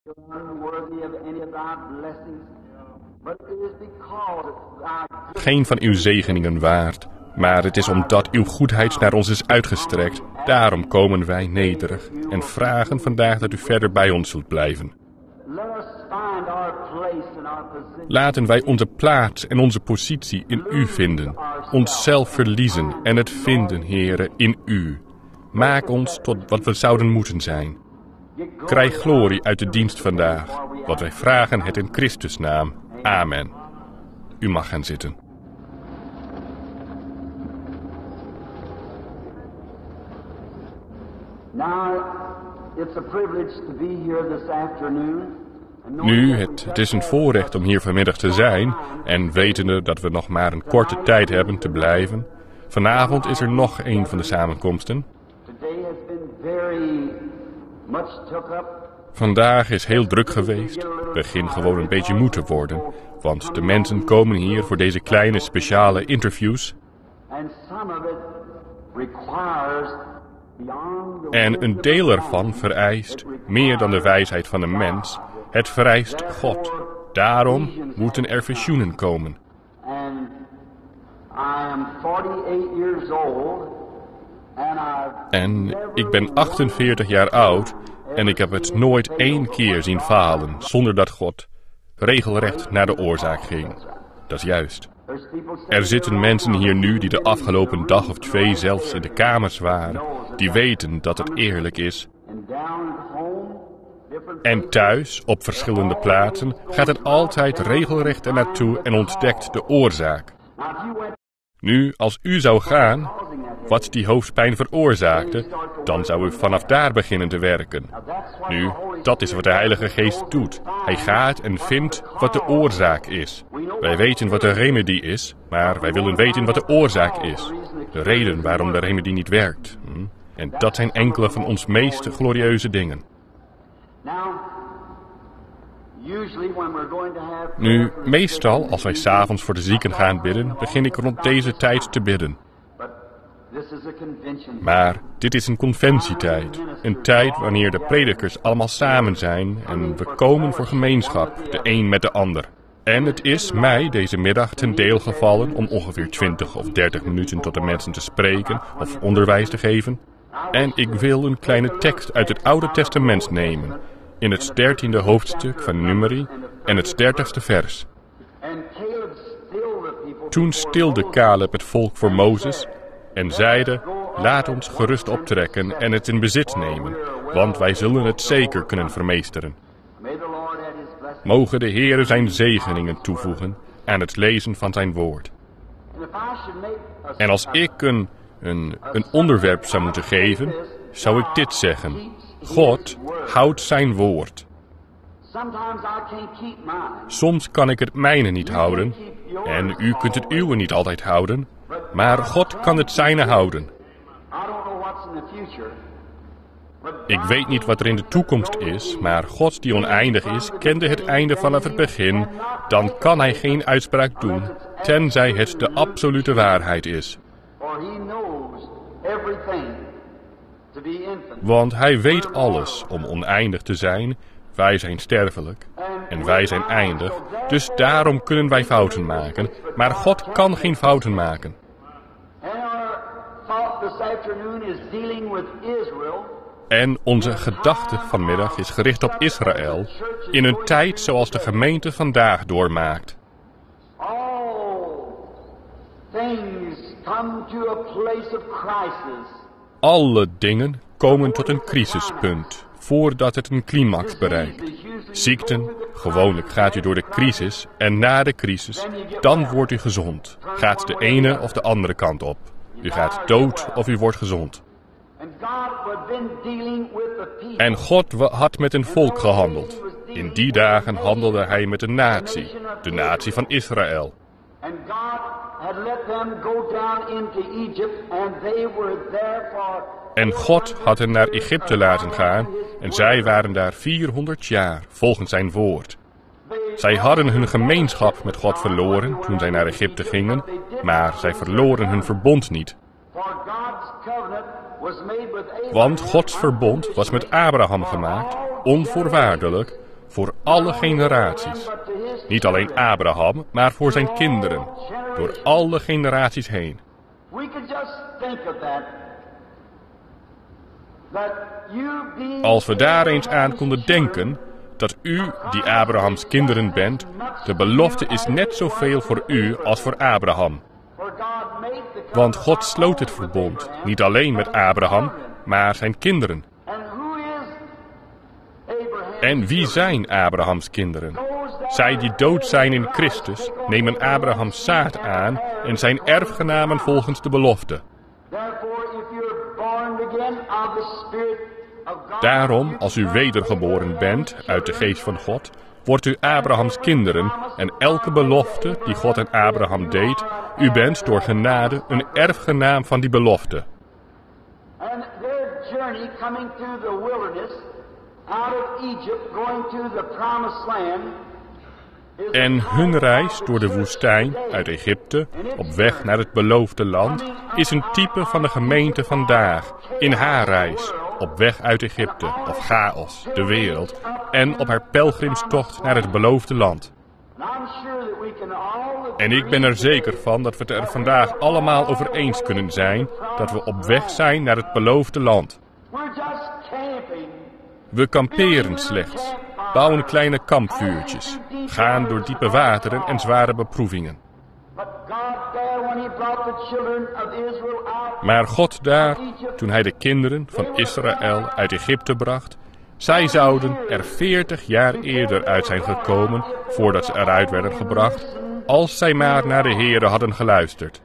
Geen van uw zegeningen waard, maar het is omdat uw goedheid naar ons is uitgestrekt. Daarom komen wij nederig en vragen vandaag dat u verder bij ons zult blijven. Laten wij onze plaats en onze positie in u vinden, onszelf verliezen en het vinden, Heere, in u. Maak ons tot wat we zouden moeten zijn. Krijg glorie uit de dienst vandaag, want wij vragen het in Christus' naam. Amen. U mag gaan zitten. Nu, het is een voorrecht om hier vanmiddag te zijn en wetende dat we nog maar een korte tijd hebben te blijven. Vanavond is er nog een van de samenkomsten. Vandaag is heel druk geweest. Begin gewoon een beetje moe te worden, want de mensen komen hier voor deze kleine speciale interviews. En een deel ervan vereist meer dan de wijsheid van een mens. Het vereist God. Daarom moeten er visioenen komen. En ik ben 48 jaar oud en ik heb het nooit 1 keer zien falen zonder dat God regelrecht naar de oorzaak ging. Dat is juist. Er zitten mensen hier nu die de afgelopen dag of 2 zelfs in de kamers waren, die weten dat het eerlijk is. En thuis, op verschillende plaatsen, gaat het altijd regelrecht ernaartoe en ontdekt de oorzaak. Nu, als u zou gaan, wat die hoofdpijn veroorzaakte, dan zou u vanaf daar beginnen te werken. Nu, dat is wat de Heilige Geest doet. Hij gaat en vindt wat de oorzaak is. Wij weten wat de remedie is, maar wij willen weten wat de oorzaak is. De reden waarom de remedie niet werkt. En dat zijn enkele van ons meest glorieuze dingen. Nu, meestal, als wij 's avonds voor de zieken gaan bidden, begin ik rond deze tijd te bidden. Maar dit is een conventietijd. Een tijd wanneer de predikers allemaal samen zijn en we komen voor gemeenschap, de een met de ander. En het is mij deze middag ten deel gevallen om ongeveer 20 of 30 minuten tot de mensen te spreken of onderwijs te geven. En ik wil een kleine tekst uit het Oude Testament nemen, in het 13e hoofdstuk van Numeri en het 30ste vers. Toen stilde Caleb het volk voor Mozes en zeide: laat ons gerust optrekken en het in bezit nemen, want wij zullen het zeker kunnen vermeesteren. Mogen de Heere zijn zegeningen toevoegen aan het lezen van zijn woord. En als ik een onderwerp zou moeten geven, zou ik dit zeggen: God houdt zijn woord. Soms kan ik het mijne niet houden, en u kunt het uwe niet altijd houden, maar God kan het zijne houden. Ik weet niet wat er in de toekomst is, maar God die oneindig is, kende het einde vanaf het begin. Dan kan hij geen uitspraak doen, tenzij het de absolute waarheid is. Want hij weet alles om oneindig te zijn. Wij zijn sterfelijk en wij zijn eindig, dus daarom kunnen wij fouten maken. Maar God kan geen fouten maken. En onze gedachte vanmiddag is gericht op Israël in een tijd zoals de gemeente vandaag doormaakt. Alle dingen komen tot een crisispunt voordat het een climax bereikt. Ziekten, gewoonlijk gaat u door de crisis en na de crisis, dan wordt u gezond. Gaat de ene of de andere kant op. U gaat dood of u wordt gezond. En God had met een volk gehandeld. In die dagen handelde hij met een natie, de natie van Israël. En God had hen naar Egypte laten gaan en zij waren daar 400 jaar, volgens zijn woord. Zij hadden hun gemeenschap met God verloren toen zij naar Egypte gingen, maar zij verloren hun verbond niet. Want Gods verbond was met Abraham gemaakt, onvoorwaardelijk, voor alle generaties. Niet alleen Abraham, maar voor zijn kinderen, door alle generaties heen. Als we daar eens aan konden denken, dat u, die Abrahams kinderen bent, de belofte is net zoveel voor u als voor Abraham. Want God sloot het verbond, niet alleen met Abraham, maar zijn kinderen. En wie zijn Abrahams kinderen? Zij die dood zijn in Christus, nemen Abrahams zaad aan en zijn erfgenamen volgens de belofte. Daarom, als u wedergeboren bent uit de geest van God, wordt u Abrahams kinderen en elke belofte die God aan Abraham deed, u bent door genade een erfgenaam van die belofte. En hun reis door de woestijn uit Egypte op weg naar het beloofde land is een type van de gemeente vandaag in haar reis op weg uit Egypte of chaos, de wereld, en op haar pelgrimstocht naar het beloofde land. En ik ben er zeker van dat we het er vandaag allemaal over eens kunnen zijn dat we op weg zijn naar het beloofde land. We kamperen slechts, bouwen kleine kampvuurtjes, gaan door diepe wateren en zware beproevingen. Maar God daar, toen hij de kinderen van Israël uit Egypte bracht, zij zouden er 40 jaar eerder uit zijn gekomen voordat ze eruit werden gebracht, als zij maar naar de Heere hadden geluisterd.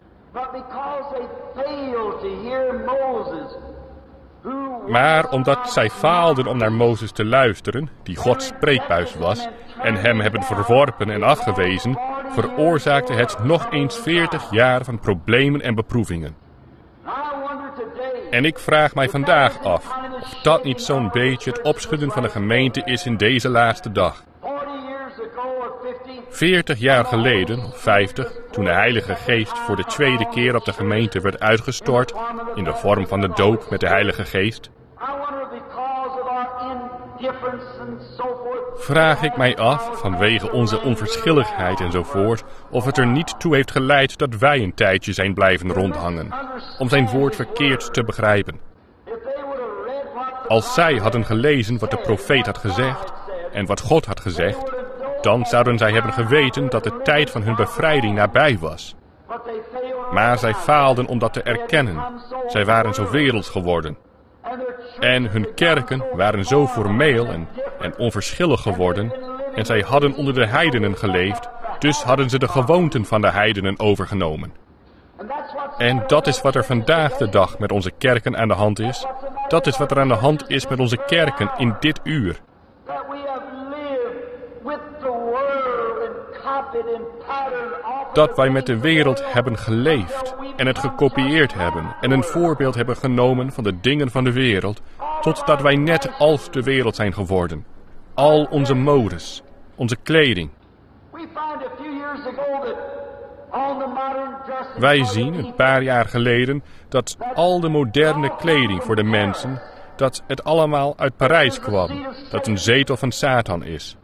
Maar omdat zij faalden om naar Mozes te luisteren, die Gods spreekbuis was, en hem hebben verworpen en afgewezen, veroorzaakte het nog eens 40 jaar van problemen en beproevingen. En ik vraag mij vandaag af of dat niet zo'n beetje het opschudden van de gemeente is in deze laatste dag. 40 jaar geleden, of 50, toen de Heilige Geest voor de tweede keer op de gemeente werd uitgestort, in de vorm van de doop met de Heilige Geest, vraag ik mij af, vanwege onze onverschilligheid enzovoort, of het er niet toe heeft geleid dat wij een tijdje zijn blijven rondhangen, om zijn woord verkeerd te begrijpen. Als zij hadden gelezen wat de profeet had gezegd, en wat God had gezegd, dan zouden zij hebben geweten dat de tijd van hun bevrijding nabij was. Maar zij faalden om dat te erkennen. Zij waren zo werelds geworden. En hun kerken waren zo formeel en onverschillig geworden. En zij hadden onder de heidenen geleefd, dus hadden ze de gewoonten van de heidenen overgenomen. En dat is wat er vandaag de dag met onze kerken aan de hand is. Dat is wat er aan de hand is met onze kerken in dit uur. Dat wij met de wereld hebben geleefd en het gekopieerd hebben en een voorbeeld hebben genomen van de dingen van de wereld, totdat wij net als de wereld zijn geworden. Al onze modes, onze kleding. Wij zien een paar jaar geleden dat al de moderne kleding voor de mensen, dat het allemaal uit Parijs kwam, dat een zetel van Satan is.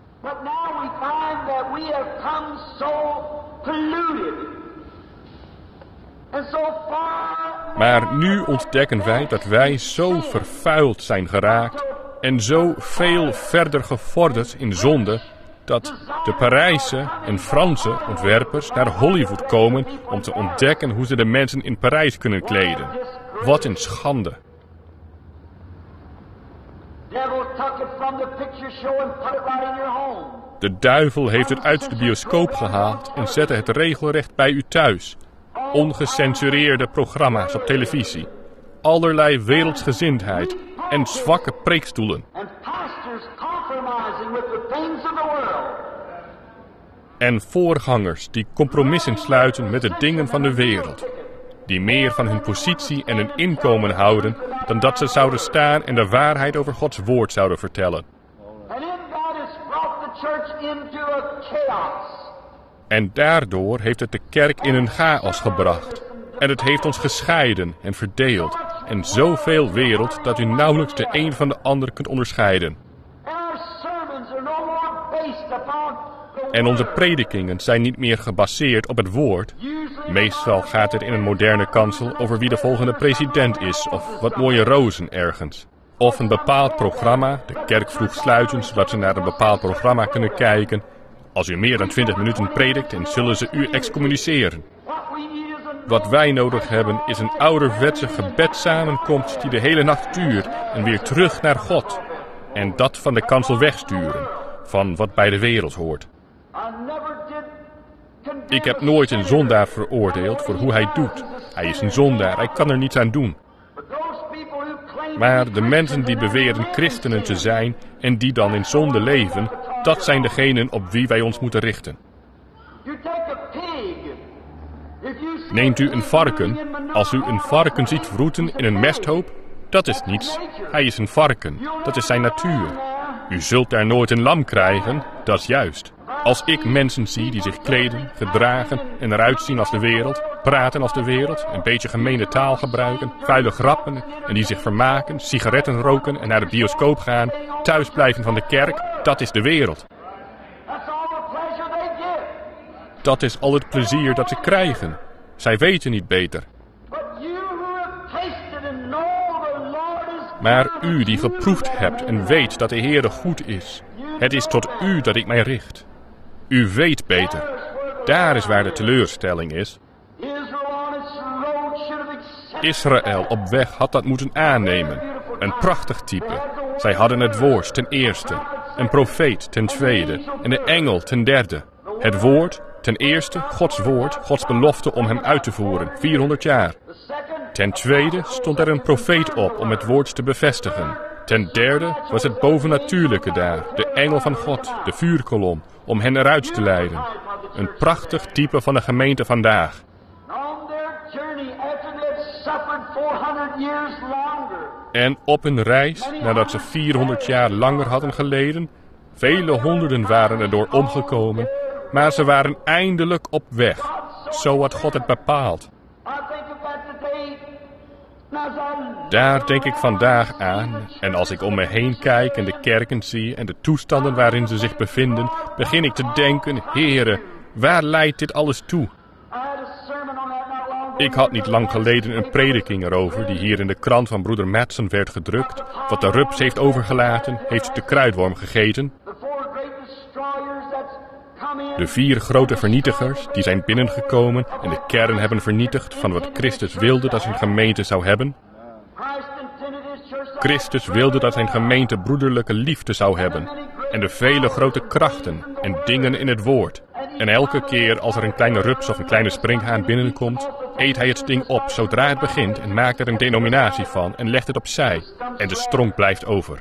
Maar nu ontdekken wij dat wij zo vervuild zijn geraakt en zo veel verder gevorderd in zonde, dat de Parijse en Franse ontwerpers naar Hollywood komen om te ontdekken hoe ze de mensen in Parijs kunnen kleden. Wat een schande. De duivel heeft het uit de bioscoop gehaald en zette het regelrecht bij u thuis. Ongecensureerde programma's op televisie. Allerlei wereldsgezindheid en zwakke preekstoelen. En voorgangers die compromissen sluiten met de dingen van de wereld. Die meer van hun positie en hun inkomen houden dan dat ze zouden staan en de waarheid over Gods woord zouden vertellen. En daardoor heeft het de kerk in een chaos gebracht. En het heeft ons gescheiden en verdeeld. En zoveel wereld dat u nauwelijks de een van de ander kunt onderscheiden. En onze predikingen zijn niet meer gebaseerd op het woord. Meestal gaat het in een moderne kansel over wie de volgende president is of wat mooie rozen ergens. Of een bepaald programma, de kerk vroeg sluiten zodat ze naar een bepaald programma kunnen kijken. Als u meer dan 20 minuten predikt, dan zullen ze u excommuniceren. Wat wij nodig hebben is een ouderwetse gebedssamenkomst die de hele nacht duurt en weer terug naar God. En dat van de kansel wegsturen, van wat bij de wereld hoort. Ik heb nooit een zondaar veroordeeld voor hoe hij doet. Hij is een zondaar, hij kan er niets aan doen. Maar de mensen die beweren christenen te zijn en die dan in zonde leven, dat zijn degenen op wie wij ons moeten richten. Neemt u een varken, als u een varken ziet wroeten in een mesthoop, dat is niets. Hij is een varken, dat is zijn natuur. U zult daar nooit een lam krijgen, dat is juist. Als ik mensen zie die zich kleden, gedragen en eruit zien als de wereld, praten als de wereld, een beetje gemene taal gebruiken, vuile grappen en die zich vermaken, sigaretten roken en naar de bioscoop gaan, thuis blijven van de kerk, dat is de wereld. Dat is al het plezier dat ze krijgen. Zij weten niet beter. Maar u die geproefd hebt en weet dat de Heere goed is, het is tot u dat ik mij richt. U weet beter. Daar is waar de teleurstelling is. Israël op weg had dat moeten aannemen. Een prachtig type. Zij hadden het woord ten eerste, een profeet ten tweede en de engel ten derde. Het woord ten eerste, Gods woord, Gods belofte om hem uit te voeren, 400 jaar. Ten tweede stond er een profeet op om het woord te bevestigen. Ten derde was het bovennatuurlijke daar, de engel van God, de vuurkolom, om hen eruit te leiden. Een prachtig type van de gemeente vandaag. En op hun reis, nadat ze 400 jaar langer hadden geleden, vele honderden waren erdoor omgekomen, maar ze waren eindelijk op weg. Zo had God het bepaald. Daar denk ik vandaag aan, en als ik om me heen kijk en de kerken zie en de toestanden waarin ze zich bevinden, begin ik te denken, Heere, waar leidt dit alles toe? Ik had niet lang geleden een prediking erover die hier in de krant van broeder Madsen werd gedrukt. Wat de rups heeft overgelaten, heeft de kruidworm gegeten. De 4 grote vernietigers die zijn binnengekomen en de kern hebben vernietigd van wat Christus wilde dat zijn gemeente zou hebben. Christus wilde dat zijn gemeente broederlijke liefde zou hebben en de vele grote krachten en dingen in het woord. En elke keer als er een kleine rups of een kleine springhaan binnenkomt, eet hij het ding op zodra het begint en maakt er een denominatie van en legt het opzij. En de stronk blijft over.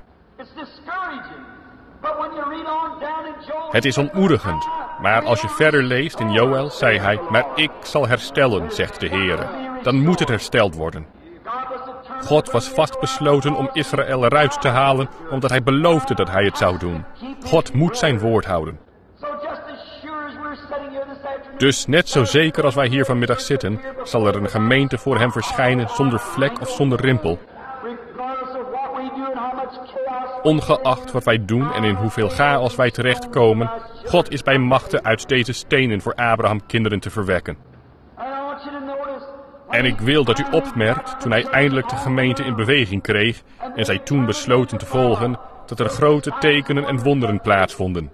Het is ontmoedigend, maar als je verder leest in Joël, zei hij, maar ik zal herstellen, zegt de Heere. Dan moet het hersteld worden. God was vastbesloten om Israël eruit te halen, omdat hij beloofde dat hij het zou doen. God moet zijn woord houden. Dus net zo zeker als wij hier vanmiddag zitten, zal er een gemeente voor hem verschijnen zonder vlek of zonder rimpel. Ongeacht wat wij doen en in hoeveel chaos wij terechtkomen, God is bij machte uit deze stenen voor Abraham kinderen te verwekken. En ik wil dat u opmerkt, toen hij eindelijk de gemeente in beweging kreeg en zij toen besloten te volgen, dat er grote tekenen en wonderen plaatsvonden.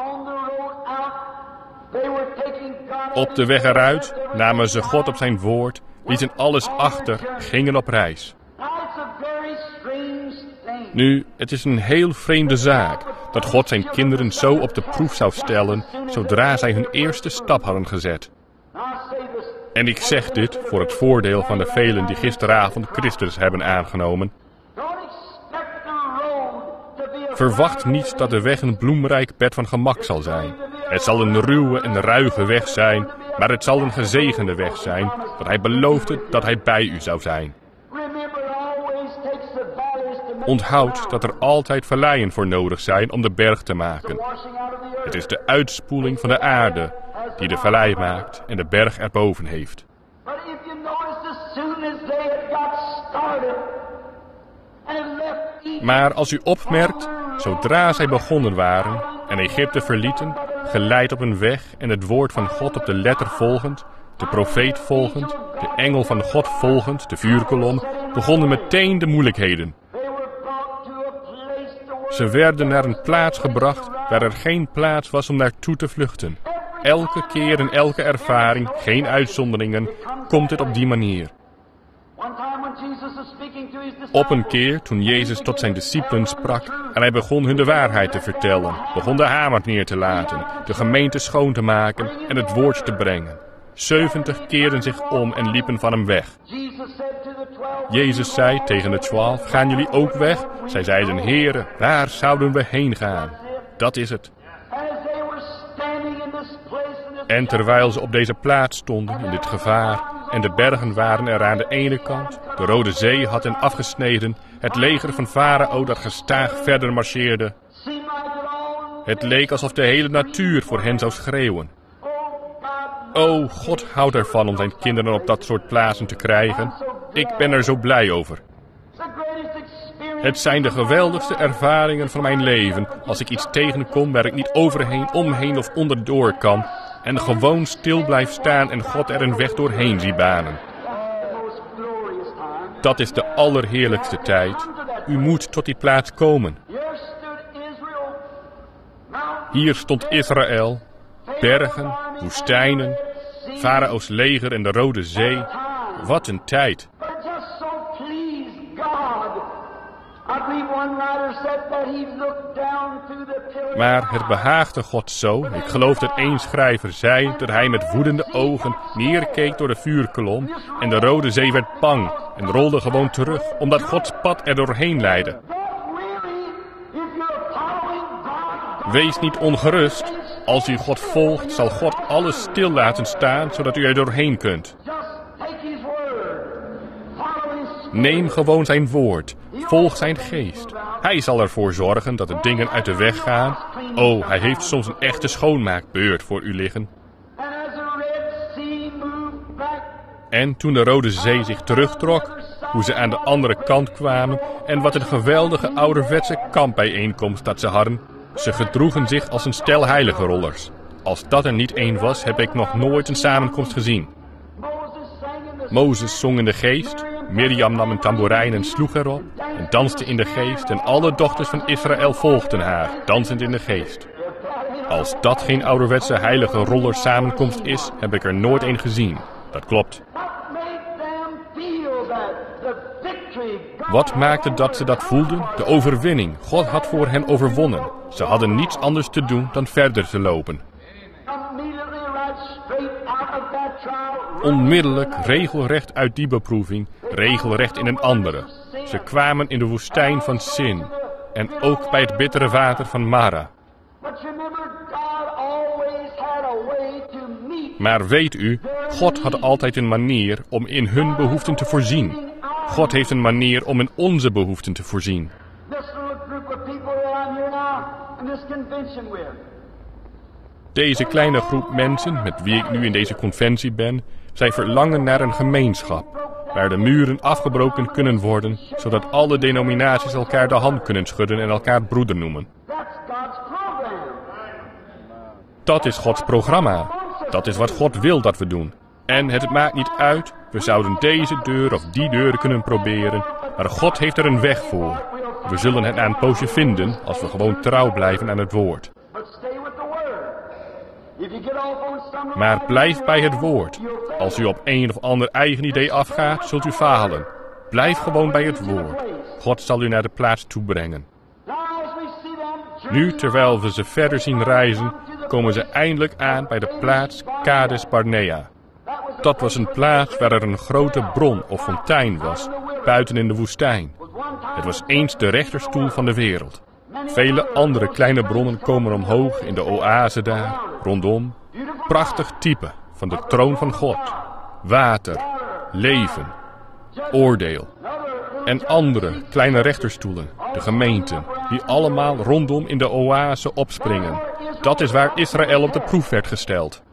Op de weg eruit namen ze God op zijn woord, lieten alles achter, gingen op reis. Nu, het is een heel vreemde zaak dat God zijn kinderen zo op de proef zou stellen, zodra zij hun eerste stap hadden gezet. En ik zeg dit voor het voordeel van de velen die gisteravond Christus hebben aangenomen. Verwacht niet dat de weg een bloemrijk bed van gemak zal zijn. Het zal een ruwe en ruige weg zijn, maar het zal een gezegende weg zijn, want hij beloofde dat hij bij u zou zijn. Onthoud dat er altijd valleien voor nodig zijn om de berg te maken. Het is de uitspoeling van de aarde die de vallei maakt en de berg erboven heeft. Maar als u opmerkt, zodra zij begonnen waren en Egypte verlieten, geleid op een weg en het woord van God op de letter volgend, de profeet volgend, de engel van God volgend, de vuurkolom, begonnen meteen de moeilijkheden. Ze werden naar een plaats gebracht waar er geen plaats was om naartoe te vluchten. Elke keer en elke ervaring, geen uitzonderingen, komt het op die manier. Op een keer, toen Jezus tot zijn discipelen sprak en hij begon hun de waarheid te vertellen, begon de hamer neer te laten, de gemeente schoon te maken en het woord te brengen. 70 keerden zich om en liepen van hem weg. Jezus zei tegen de 12, gaan jullie ook weg? Zij zeiden, Heere, waar zouden we heen gaan? Dat is het. En terwijl ze op deze plaats stonden, in dit gevaar, en de bergen waren er aan de ene kant, de Rode Zee had hen afgesneden, het leger van Farao dat gestaag verder marcheerde. Het leek alsof de hele natuur voor hen zou schreeuwen. O, God houdt ervan om zijn kinderen op dat soort plaatsen te krijgen. Ik ben er zo blij over. Het zijn de geweldigste ervaringen van mijn leven als ik iets tegenkom waar ik niet overheen, omheen of onderdoor kan en gewoon stil blijf staan en God er een weg doorheen zie banen. Dat is de allerheerlijkste tijd. U moet tot die plaats komen. Hier stond Israël, bergen, woestijnen, Farao's leger en de Rode Zee. Wat een tijd. Maar het behaagde God zo, ik geloof dat één schrijver zei, dat hij met woedende ogen neerkeek door de vuurkolom en de Rode Zee werd bang en rolde gewoon terug, omdat Gods pad er doorheen leidde. Wees niet ongerust. Als u God volgt, zal God alles stil laten staan, zodat u er doorheen kunt. Neem gewoon zijn woord. Volg zijn geest. Hij zal ervoor zorgen dat de dingen uit de weg gaan. Oh, hij heeft soms een echte schoonmaakbeurt voor u liggen. En toen de Rode Zee zich terugtrok, hoe ze aan de andere kant kwamen en wat een geweldige ouderwetse kampbijeenkomst dat ze hadden. Ze gedroegen zich als een stel heilige rollers. Als dat er niet één was, heb ik nog nooit een samenkomst gezien. Mozes zong in de geest, Mirjam nam een tamboerijn en sloeg erop en danste in de geest en alle dochters van Israël volgden haar, dansend in de geest. Als dat geen ouderwetse heilige rollers samenkomst is, heb ik er nooit een gezien. Dat klopt. Wat maakte dat ze dat voelden? De overwinning. God had voor hen overwonnen. Ze hadden niets anders te doen dan verder te lopen. Onmiddellijk, regelrecht uit die beproeving, regelrecht in een andere. Ze kwamen in de woestijn van Sin en ook bij het bittere water van Mara. Maar weet u, God had altijd een manier om in hun behoeften te voorzien. God heeft een manier om in onze behoeften te voorzien. Deze kleine groep mensen, met wie ik nu in deze conventie ben, zij verlangen naar een gemeenschap, waar de muren afgebroken kunnen worden, zodat alle denominaties elkaar de hand kunnen schudden en elkaar broeder noemen. Dat is Gods programma. Dat is wat God wil dat we doen. En het maakt niet uit, we zouden deze deur of die deur kunnen proberen, maar God heeft er een weg voor. We zullen het na een poosje vinden als we gewoon trouw blijven aan het woord. Maar blijf bij het woord. Als u op een of ander eigen idee afgaat, zult u falen. Blijf gewoon bij het woord. God zal u naar de plaats toe brengen. Nu, terwijl we ze verder zien reizen, komen ze eindelijk aan bij de plaats Kades Barnea. Dat was een plaats waar er een grote bron of fontein was, buiten in de woestijn. Het was eens de rechterstoel van de wereld. Vele andere kleine bronnen komen omhoog in de oase daar, rondom. Prachtig type van de troon van God. Water, leven, oordeel. En andere kleine rechterstoelen, de gemeenten, die allemaal rondom in de oase opspringen. Dat is waar Israël op de proef werd gesteld.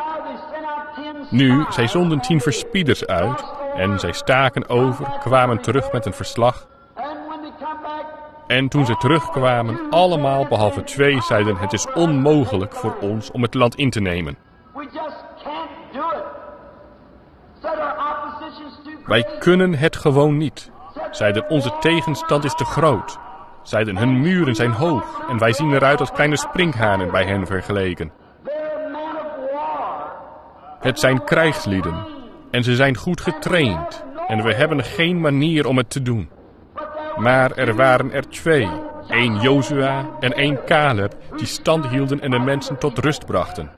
Nu, zij zonden 10 verspieders uit en zij staken over, kwamen terug met een verslag. En toen ze terugkwamen, allemaal behalve 2 zeiden: het is onmogelijk voor ons om het land in te nemen. Wij kunnen het gewoon niet. Zeiden: onze tegenstand is te groot. Zeiden: hun muren zijn hoog en wij zien eruit als kleine sprinkhanen bij hen vergeleken. Het zijn krijgslieden en ze zijn goed getraind en we hebben geen manier om het te doen. Maar er waren er 2, 1 Jozua en 1 Caleb, die stand hielden en de mensen tot rust brachten.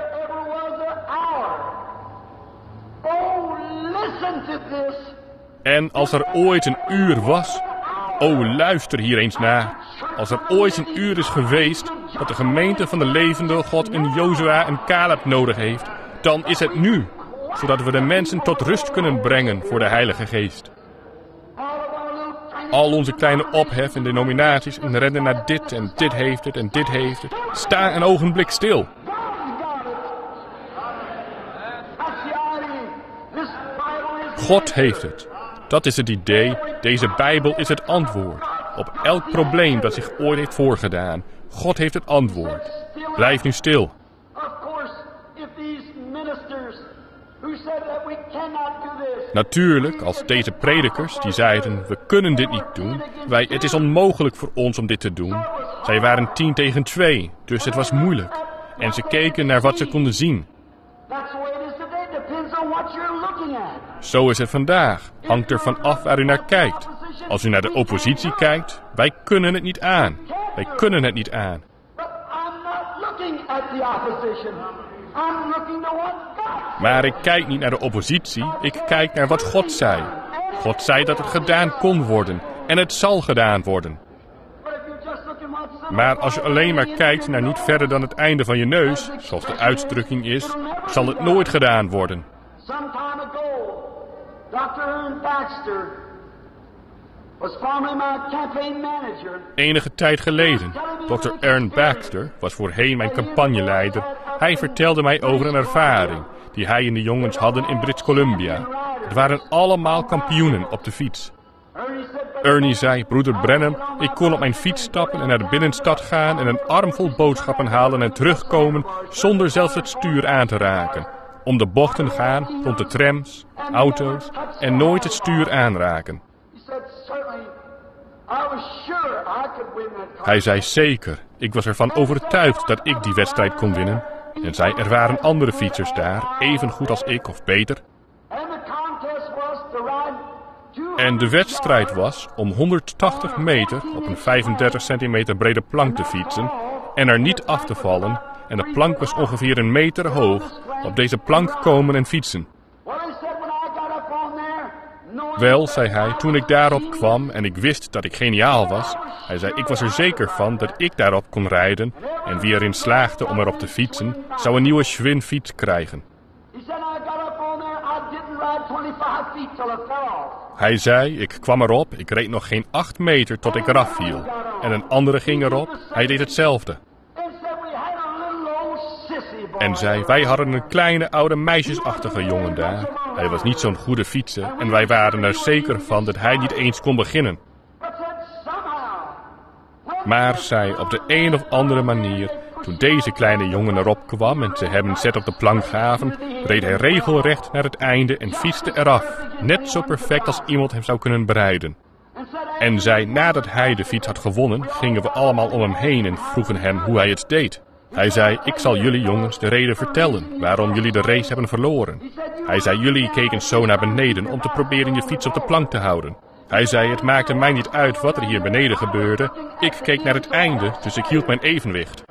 En als er ooit een uur was, luister hier eens naar. Als er ooit een uur is geweest dat de gemeente van de levende God een Jozua en Caleb nodig heeft, dan is het nu, zodat we de mensen tot rust kunnen brengen voor de Heilige Geest. Al onze kleine ophef en denominaties en rennen naar dit en dit heeft het en dit heeft het. Sta een ogenblik stil. God heeft het. Dat is het idee. Deze Bijbel is het antwoord. Op elk probleem dat zich ooit heeft voorgedaan. God heeft het antwoord. Blijf nu stil. Natuurlijk, als deze predikers die zeiden: we kunnen dit niet doen. Het is onmogelijk voor ons om dit te doen. Zij waren 10 tegen 2, dus het was moeilijk. En ze keken naar wat ze konden zien. Zo is het vandaag. Hangt er van af waar u naar kijkt. Als u naar de oppositie kijkt, wij kunnen het niet aan. Wij kunnen het niet aan. Maar ik kijk niet naar de oppositie, ik kijk naar wat God zei. God zei dat het gedaan kon worden en het zal gedaan worden. Maar als je alleen maar kijkt naar niet verder dan het einde van je neus, zoals de uitdrukking is, zal het nooit gedaan worden. Enige tijd geleden, Dr. Aaron Baxter was voorheen mijn campagneleider. Hij vertelde mij over een ervaring die hij en de jongens hadden in British Columbia. Het waren allemaal kampioenen op de fiets. Ernie zei: broeder Branham, ik kon op mijn fiets stappen en naar de binnenstad gaan en een armvol boodschappen halen en terugkomen zonder zelfs het stuur aan te raken. Om de bochten gaan, rond de trams, auto's en nooit het stuur aanraken. Hij zei: zeker, ik was ervan overtuigd dat ik die wedstrijd kon winnen. En zei: er waren andere fietsers daar, even goed als ik of beter. En de wedstrijd was om 180 meter op een 35 centimeter brede plank te fietsen en er niet af te vallen. En de plank was ongeveer 1 meter hoog. Op deze plank komen en fietsen. Wel, zei hij, toen ik daarop kwam en ik wist dat ik geniaal was. Hij zei: ik was er zeker van dat ik daarop kon rijden. En wie erin slaagde om erop te fietsen, zou een nieuwe Schwinn-fiets krijgen. Hij zei: ik kwam erop, ik reed nog geen 8 meter tot ik eraf viel. En een andere ging erop, hij deed hetzelfde. En zei: wij hadden een kleine oude meisjesachtige jongen daar. Hij was niet zo'n goede fietser en wij waren er zeker van dat hij niet eens kon beginnen. Maar zei: op de een of andere manier, toen deze kleine jongen erop kwam en ze hem een zet op de plank gaven, reed hij regelrecht naar het einde en fietste eraf. Net zo perfect als iemand hem zou kunnen bereiden. En zei: nadat hij de fiets had gewonnen, gingen we allemaal om hem heen en vroegen hem hoe hij het deed. Hij zei: ik zal jullie jongens de reden vertellen waarom jullie de race hebben verloren. Hij zei: jullie keken zo naar beneden om te proberen je fiets op de plank te houden. Hij zei: het maakte mij niet uit wat er hier beneden gebeurde. Ik keek naar het einde, dus ik hield mijn evenwicht.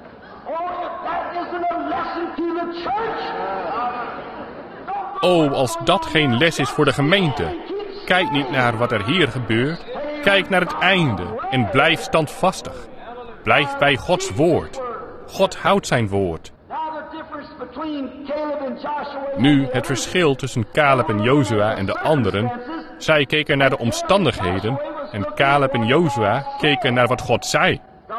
Als dat geen les is voor de gemeente. Kijk niet naar wat er hier gebeurt. Kijk naar het einde en blijf standvastig. Blijf bij Gods woord. God houdt zijn woord. Nu het verschil tussen Caleb en Jozua en de anderen. Zij keken naar de omstandigheden en Caleb en Jozua keken naar wat God zei.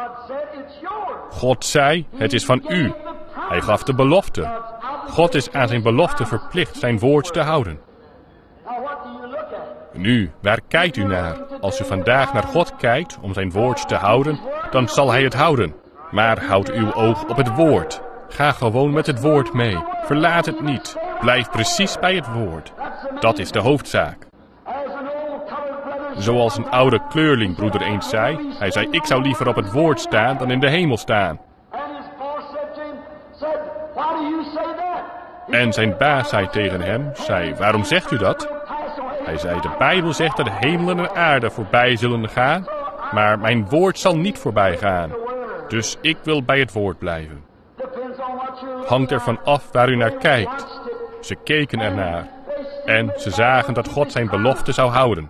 God zei: het is van u. Hij gaf de belofte. God is aan zijn belofte verplicht zijn woord te houden. Nu, waar kijkt u naar? Als u vandaag naar God kijkt om zijn woord te houden, dan zal hij het houden. Maar houd uw oog op het woord. Ga gewoon met het woord mee. Verlaat het niet. Blijf precies bij het woord. Dat is de hoofdzaak. Zoals een oude kleurlingbroeder eens zei. Hij zei, ik zou liever op het woord staan dan in de hemel staan. En zijn baas zei tegen hem, waarom zegt u dat? Hij zei, de Bijbel zegt dat hemelen en aarde voorbij zullen gaan, maar mijn woord zal niet voorbij gaan. Dus ik wil bij het woord blijven. Hangt ervan af waar u naar kijkt. Ze keken ernaar. En ze zagen dat God zijn belofte zou houden.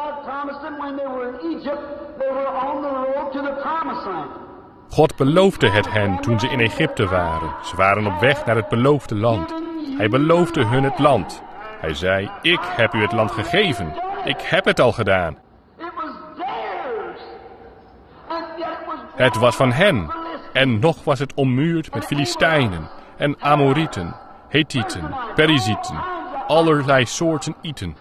God beloofde het hen toen ze in Egypte waren. Ze waren op weg naar het beloofde land. Hij beloofde hun het land. Hij zei, ik heb u het land gegeven. Ik heb het al gedaan. Het was van hen. En nog was het ommuurd met Filistijnen en Amorieten, Hethieten, Perizieten, allerlei soorten Ieten.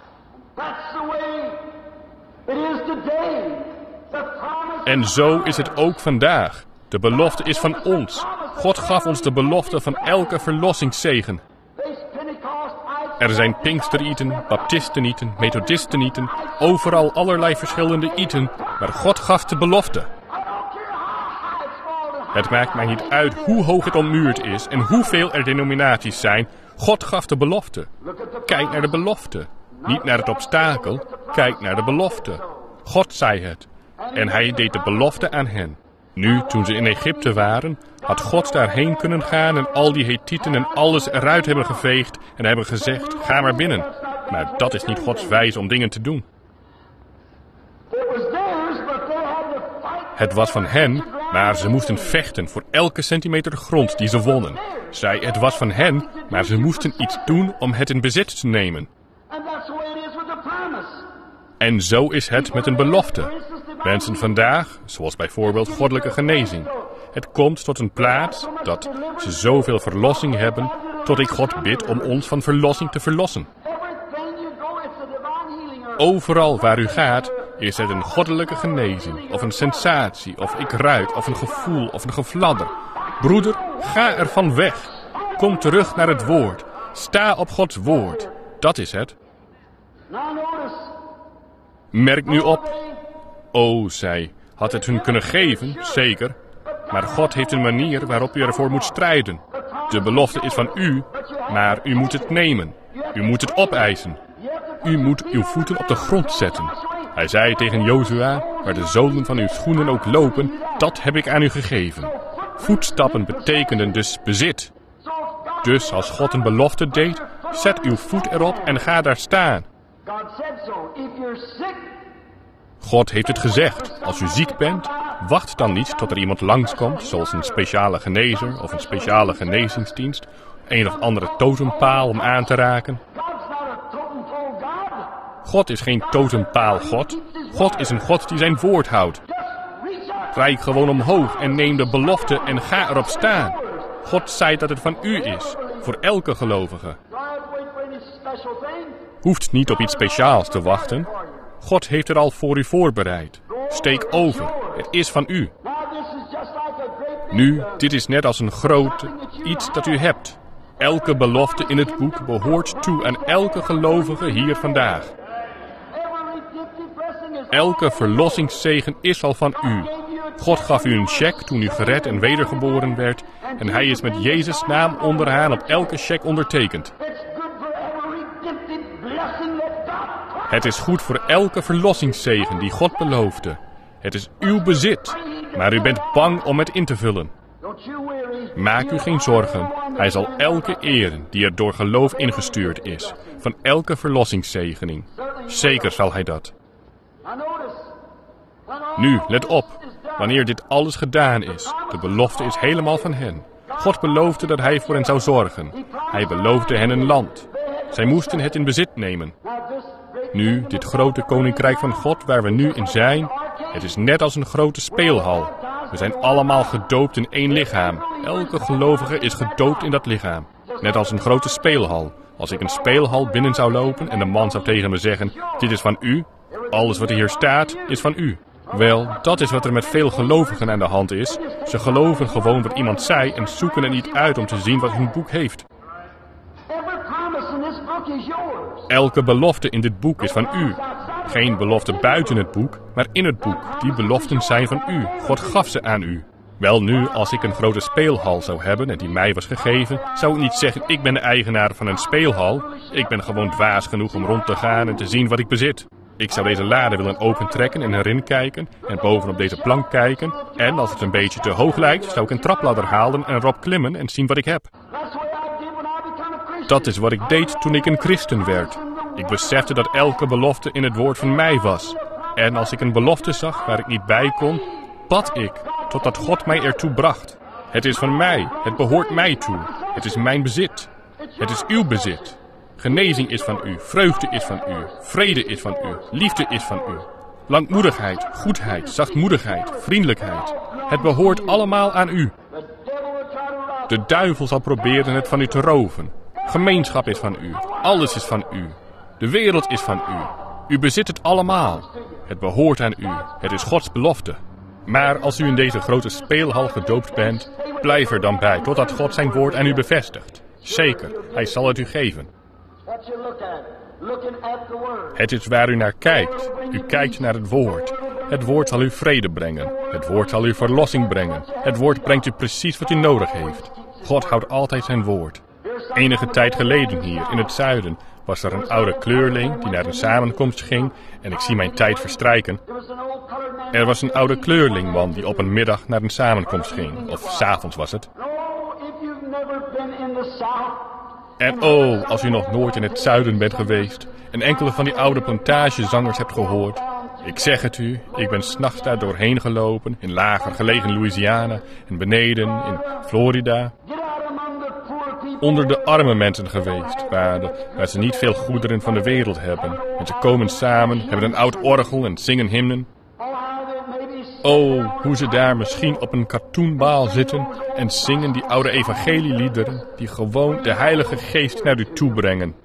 En zo is het ook vandaag. De belofte is van ons. God gaf ons de belofte van elke verlossingszegen. Er zijn Pinkster-Ieten, Baptisten-Ieten, Methodisten-Ieten, overal allerlei verschillende Ieten, maar God gaf de belofte. Het maakt mij niet uit hoe hoog het ommuurd is en hoeveel er denominaties zijn. God gaf de belofte. Kijk naar de belofte. Niet naar het obstakel, kijk naar de belofte. God zei het. En hij deed de belofte aan hen. Nu, toen ze in Egypte waren, had God daarheen kunnen gaan en al die Hethieten en alles eruit hebben geveegd en hebben gezegd, ga maar binnen. Maar dat is niet Gods wijze om dingen te doen. Het was van hen, maar ze moesten vechten voor elke centimeter grond die ze wonnen. Het was van hen, maar ze moesten iets doen om het in bezit te nemen. En zo is het met een belofte. Mensen vandaag, zoals bijvoorbeeld goddelijke genezing. Het komt tot een plaats dat ze zoveel verlossing hebben, tot ik God bid om ons van verlossing te verlossen. Overal waar u gaat, is het een goddelijke genezing, of een sensatie, of ik ruik, of een gevoel, of een gefladder. Broeder, ga ervan weg. Kom terug naar het woord. Sta op Gods woord. Dat is het. Merk nu op. O, zij had het hun kunnen geven, zeker. Maar God heeft een manier waarop u ervoor moet strijden. De belofte is van u, maar u moet het nemen. U moet het opeisen. U moet uw voeten op de grond zetten. Hij zei tegen Jozua, waar de zolen van uw schoenen ook lopen, dat heb ik aan u gegeven. Voetstappen betekenden dus bezit. Dus als God een belofte deed, zet uw voet erop en ga daar staan. God heeft het gezegd. Als u ziek bent, wacht dan niet tot er iemand langskomt, zoals een speciale genezer of een speciale genezingsdienst, een of andere totempaal om aan te raken. God is geen totempaal God. God is een God die zijn woord houdt. Rijk gewoon omhoog en neem de belofte en ga erop staan. God zei dat het van u is, voor elke gelovige. Hoeft niet op iets speciaals te wachten. God heeft het al voor u voorbereid. Steek over, het is van u. Nu, dit is net als een groot iets dat u hebt. Elke belofte in het boek behoort toe aan elke gelovige hier vandaag. Elke verlossingszegen is al van u. God gaf u een cheque toen u gered en wedergeboren werd. En hij is met Jezus' naam onderaan op elke cheque ondertekend. Het is goed voor elke verlossingszegen die God beloofde. Het is uw bezit, maar u bent bang om het in te vullen. Maak u geen zorgen. Hij zal elke eren die er door geloof ingestuurd is, van elke verlossingszegening. Zeker zal hij dat. Nu, let op. Wanneer dit alles gedaan is, de belofte is helemaal van hen. God beloofde dat hij voor hen zou zorgen. Hij beloofde hen een land. Zij moesten het in bezit nemen. Nu, dit grote koninkrijk van God waar we nu in zijn, het is net als een grote speelhal. We zijn allemaal gedoopt in één lichaam. Elke gelovige is gedoopt in dat lichaam. Net als een grote speelhal. Als ik een speelhal binnen zou lopen en de man zou tegen me zeggen, dit is van u, alles wat hier staat is van u. Wel, dat is wat er met veel gelovigen aan de hand is. Ze geloven gewoon wat iemand zei en zoeken er niet uit om te zien wat hun boek heeft. Elke belofte in dit boek is van u. Geen belofte buiten het boek, maar in het boek. Die beloften zijn van u. God gaf ze aan u. Wel nu, als ik een grote speelhal zou hebben en die mij was gegeven, zou ik niet zeggen, ik ben de eigenaar van een speelhal. Ik ben gewoon dwaas genoeg om rond te gaan en te zien wat ik bezit. Ik zou deze lade willen opentrekken en erin kijken en bovenop deze plank kijken. En als het een beetje te hoog lijkt, zou ik een trapladder halen en erop klimmen en zien wat ik heb. Dat is wat ik deed toen ik een christen werd. Ik besefte dat elke belofte in het woord van mij was. En als ik een belofte zag waar ik niet bij kon, bad ik, totdat God mij ertoe bracht. Het is van mij, het behoort mij toe. Het is mijn bezit. Het is uw bezit. Genezing is van u, vreugde is van u, vrede is van u, liefde is van u. Langmoedigheid, goedheid, zachtmoedigheid, vriendelijkheid. Het behoort allemaal aan u. De duivel zal proberen het van u te roven. Gemeenschap is van u, alles is van u. De wereld is van u. U bezit het allemaal. Het behoort aan u, het is Gods belofte. Maar als u in deze grote speelhal gedoopt bent, blijf er dan bij totdat God zijn woord aan u bevestigt. Zeker, hij zal het u geven. Het is waar u naar kijkt. U kijkt naar het woord. Het woord zal u vrede brengen. Het woord zal u verlossing brengen. Het woord brengt u precies wat u nodig heeft. God houdt altijd zijn woord. Enige tijd geleden hier in het zuiden was er een oude kleurling die naar een samenkomst ging en ik zie mijn tijd verstrijken. Er was een oude kleurlingman die op een middag naar een samenkomst ging, of 's avonds was het. En oh, als u nog nooit in het zuiden bent geweest en enkele van die oude plantagezangers hebt gehoord. Ik zeg het u, ik ben 's nachts daar doorheen gelopen, in lager gelegen Louisiana en beneden in Florida. Onder de arme mensen geweest, waar ze niet veel goederen van de wereld hebben. En ze komen samen, hebben een oud orgel en zingen hymnen. Oh, hoe ze daar misschien op een katoenbaal zitten en zingen die oude evangelieliederen die gewoon de Heilige Geest naar u toe brengen.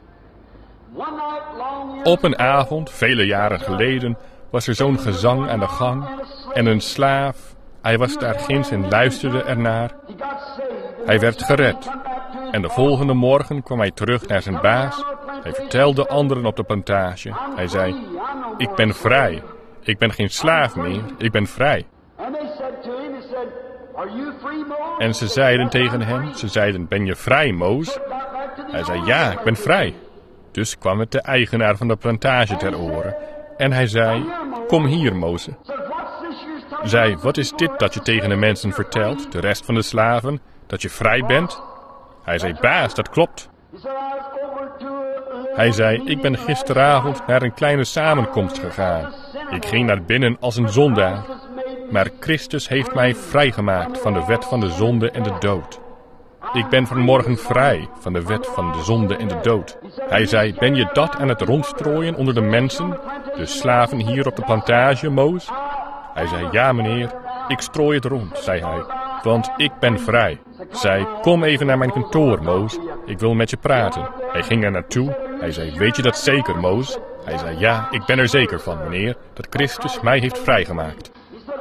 Op een avond, vele jaren geleden, was er zo'n gezang aan de gang en een slaaf, hij was daar ginds en luisterde ernaar. Hij werd gered. En de volgende morgen kwam hij terug naar zijn baas. Hij vertelde anderen op de plantage. Hij zei, ik ben vrij. Ik ben geen slaaf meer. Ik ben vrij. En ze zeiden tegen hem, ben je vrij, Moos? Hij zei, ja, ik ben vrij. Dus kwam het de eigenaar van de plantage ter oren. En hij zei, kom hier, Moos. Zei, wat is dit dat je tegen de mensen vertelt, de rest van de slaven, dat je vrij bent? Hij zei, baas, dat klopt. Hij zei, ik ben gisteravond naar een kleine samenkomst gegaan. Ik ging naar binnen als een zondaar. Maar Christus heeft mij vrijgemaakt van de wet van de zonde en de dood. Ik ben vanmorgen vrij van de wet van de zonde en de dood. Hij zei, ben je dat aan het rondstrooien onder de mensen, de slaven hier op de plantage, Moos? Hij zei, ja meneer, ik strooi het rond, zei hij, want ik ben vrij. Zei, kom even naar mijn kantoor, Moos, ik wil met je praten. Hij ging er naartoe, hij zei, weet je dat zeker, Moos? Hij zei, ja, ik ben er zeker van, meneer, dat Christus mij heeft vrijgemaakt.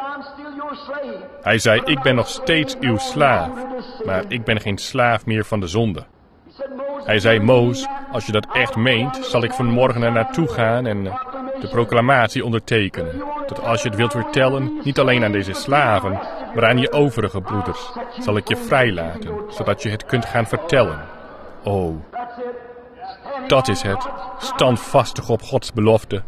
Hij zei, ik ben nog steeds uw slaaf, maar ik ben geen slaaf meer van de zonde. Hij zei, Moos, als je dat echt meent, zal ik vanmorgen er naartoe gaan en de proclamatie ondertekenen. Dat als je het wilt vertellen, niet alleen aan deze slaven, maar aan je overige broeders, zal ik je vrijlaten, zodat je het kunt gaan vertellen. Oh, dat is het, standvastig op Gods belofte.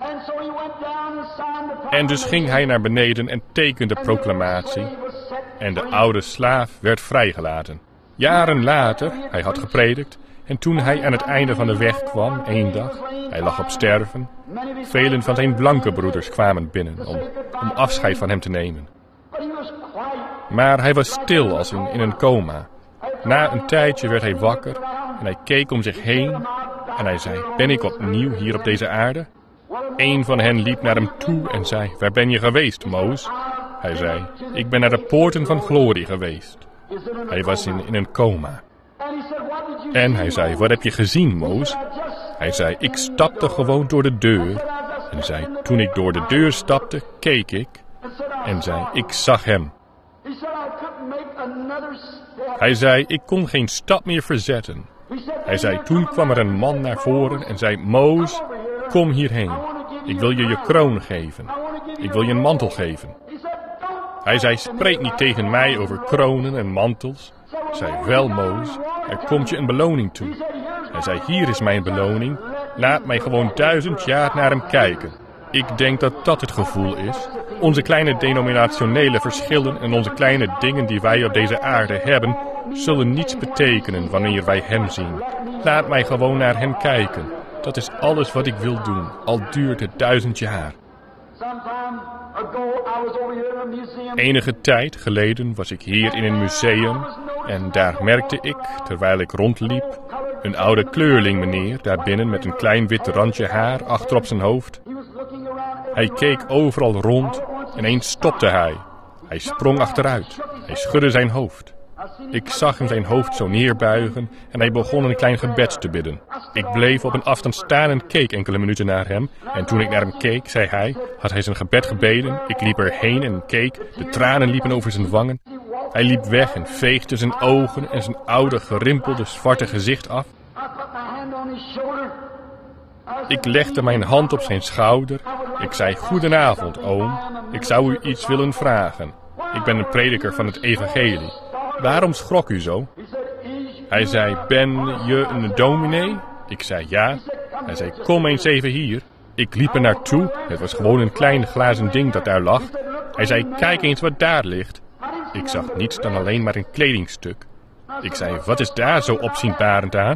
En dus ging hij naar beneden en tekende de proclamatie. En de oude slaaf werd vrijgelaten. Jaren later, hij had gepredikt. En toen hij aan het einde van de weg kwam, één dag, hij lag op sterven. Velen van zijn blanke broeders kwamen binnen om afscheid van hem te nemen. Maar hij was stil als in een coma. Na een tijdje werd hij wakker en hij keek om zich heen. En hij zei, ben ik opnieuw hier op deze aarde? Een van hen liep naar hem toe en zei, waar ben je geweest, Moos? Hij zei, ik ben naar de poorten van glorie geweest. Hij was in een coma. En hij zei, wat heb je gezien, Mose? Hij zei, ik stapte gewoon door de deur. En zei, toen ik door de deur stapte, keek ik. En zei, ik zag hem. Hij zei, ik kon geen stap meer verzetten. Hij zei, toen kwam er een man naar voren en zei, Mose, kom hierheen. Ik wil je je kroon geven. Ik wil je een mantel geven. Hij zei, spreek niet tegen mij over kronen en mantels. Ik zei, wel Mose, er komt je een beloning toe. Hij zei, hier is mijn beloning. Laat mij gewoon 1000 jaar naar hem kijken. Ik denk dat dat het gevoel is. Onze kleine denominationele verschillen en onze kleine dingen die wij op deze aarde hebben, zullen niets betekenen wanneer wij hem zien. Laat mij gewoon naar hem kijken. Dat is alles wat ik wil doen, al duurt het 1000 jaar. Enige tijd geleden was ik hier in een museum en daar merkte ik, terwijl ik rondliep, een oude kleurling meneer daarbinnen met een klein wit randje haar achter op zijn hoofd. Hij keek overal rond, ineens stopte hij. Hij sprong achteruit. Hij schudde zijn hoofd. Ik zag hem zijn hoofd zo neerbuigen en hij begon een klein gebed te bidden. Ik bleef op een afstand staan en keek enkele minuten naar hem. En toen ik naar hem keek, zei hij, had hij zijn gebed gebeden. Ik liep erheen en keek. De tranen liepen over zijn wangen. Hij liep weg en veegde zijn ogen en zijn oude gerimpelde zwarte gezicht af. Ik legde mijn hand op zijn schouder. Ik zei, goedenavond, oom. Ik zou u iets willen vragen. Ik ben een prediker van het evangelie. Waarom schrok u zo? Hij zei, ben je een dominee? Ik zei, ja. Hij zei, kom eens even hier. Ik liep er naartoe. Het was gewoon een klein glazen ding dat daar lag. Hij zei, kijk eens wat daar ligt. Ik zag niets dan alleen maar een kledingstuk. Ik zei, wat is daar zo opzienbarend aan?